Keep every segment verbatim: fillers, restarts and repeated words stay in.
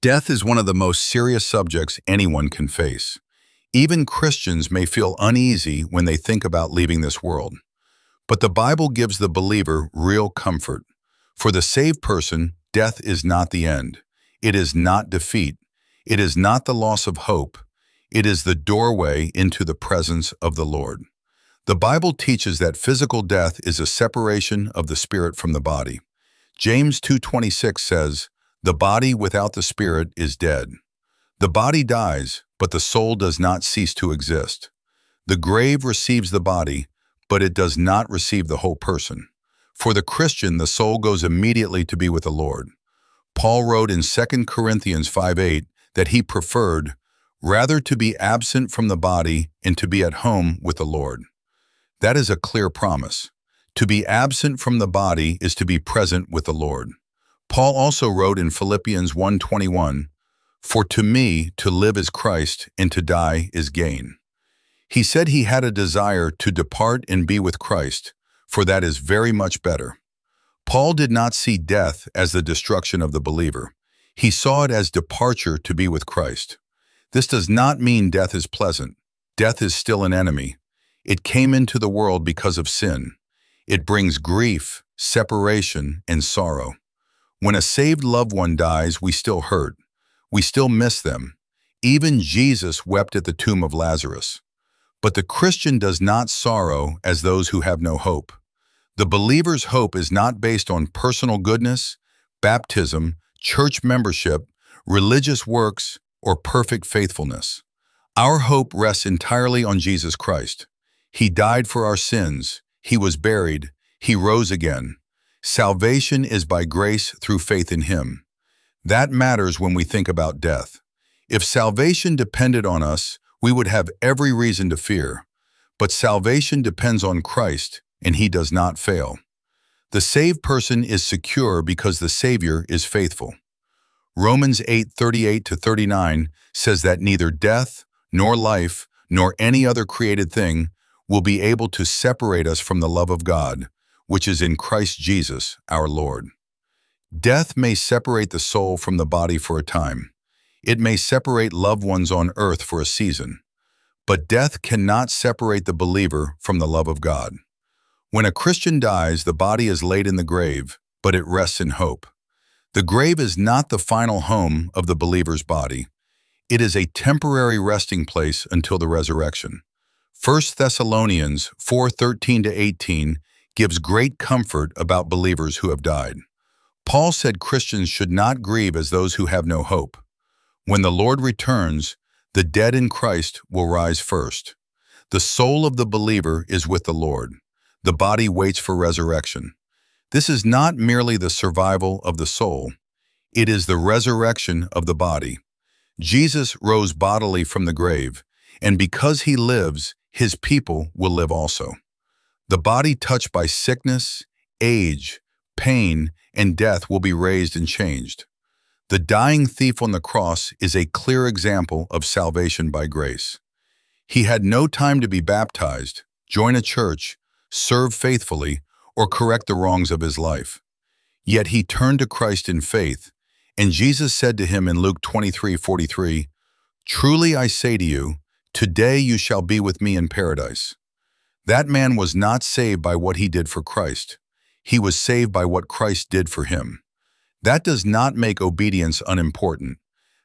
Death is one of the most serious subjects anyone can face. Even Christians may feel uneasy when they think about leaving this world. But the Bible gives the believer real comfort. For the saved person, death is not the end. It is not defeat. It is not the loss of hope. It is the doorway into the presence of the Lord. The Bible teaches that physical death is a separation of the spirit from the body. James two twenty-six says, "The body without the spirit is dead." The body dies, but the soul does not cease to exist. The grave receives the body, but it does not receive the whole person. For the Christian, the soul goes immediately to be with the Lord. Paul wrote in Second Corinthians five eight that he preferred rather to be absent from the body and to be at home with the Lord. That is a clear promise. To be absent from the body is to be present with the Lord. Paul also wrote in Philippians one twenty-one, "For to me to live is Christ and to die is gain." He said he had a desire to depart and be with Christ, for that is very much better. Paul did not see death as the destruction of the believer. He saw it as departure to be with Christ. This does not mean death is pleasant. Death is still an enemy. It came into the world because of sin. It brings grief, separation, and sorrow. When a saved loved one dies, we still hurt. We still miss them. Even Jesus wept at the tomb of Lazarus. But the Christian does not sorrow as those who have no hope. The believer's hope is not based on personal goodness, baptism, church membership, religious works, or perfect faithfulness. Our hope rests entirely on Jesus Christ. He died for our sins. He was buried. He rose again. Salvation is by grace through faith in Him. That matters when we think about death. If salvation depended on us, we would have every reason to fear. But salvation depends on Christ, and He does not fail. The saved person is secure because the Savior is faithful. Romans eight thirty-eight to thirty-nine says that neither death, nor life, nor any other created thing will be able to separate us from the love of God, which is in Christ Jesus, our Lord. Death may separate the soul from the body for a time. It may separate loved ones on earth for a season. But death cannot separate the believer from the love of God. When a Christian dies, the body is laid in the grave, but it rests in hope. The grave is not the final home of the believer's body. It is a temporary resting place until the resurrection. First Thessalonians four thirteen to eighteen gives great comfort about believers who have died. Paul said Christians should not grieve as those who have no hope. When the Lord returns, the dead in Christ will rise first. The soul of the believer is with the Lord. The body waits for resurrection. This is not merely the survival of the soul. It is the resurrection of the body. Jesus rose bodily from the grave, and because He lives, His people will live also. The body touched by sickness, age, pain, and death will be raised and changed. The dying thief on the cross is a clear example of salvation by grace. He had no time to be baptized, join a church, serve faithfully, or correct the wrongs of his life. Yet he turned to Christ in faith, and Jesus said to him in Luke twenty-three forty-three, "Truly I say to you, today you shall be with me in paradise." That man was not saved by what he did for Christ. He was saved by what Christ did for him. That does not make obedience unimportant.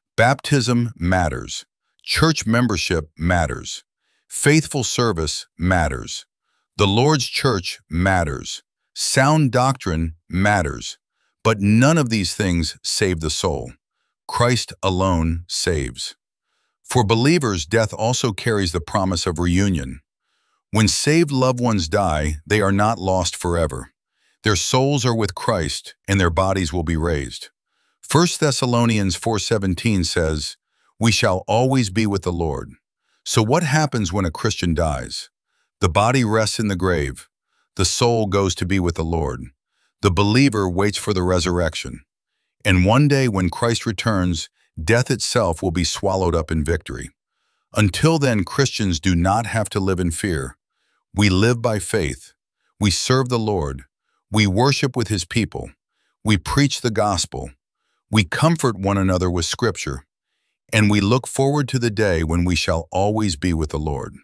Baptism matters. Church membership matters. Faithful service matters. The Lord's church matters. Sound doctrine matters. But none of these things save the soul. Christ alone saves. For believers, death also carries the promise of reunion. When saved loved ones die, they are not lost forever. Their souls are with Christ, and their bodies will be raised. First Thessalonians four seventeen says, "We shall always be with the Lord." So what happens when a Christian dies? The body rests in the grave. The soul goes to be with the Lord. The believer waits for the resurrection. And one day when Christ returns, death itself will be swallowed up in victory. Until then, Christians do not have to live in fear. We live by faith. We serve the Lord. We worship with His people. We preach the gospel. We comfort one another with Scripture, and we look forward to the day when we shall always be with the Lord.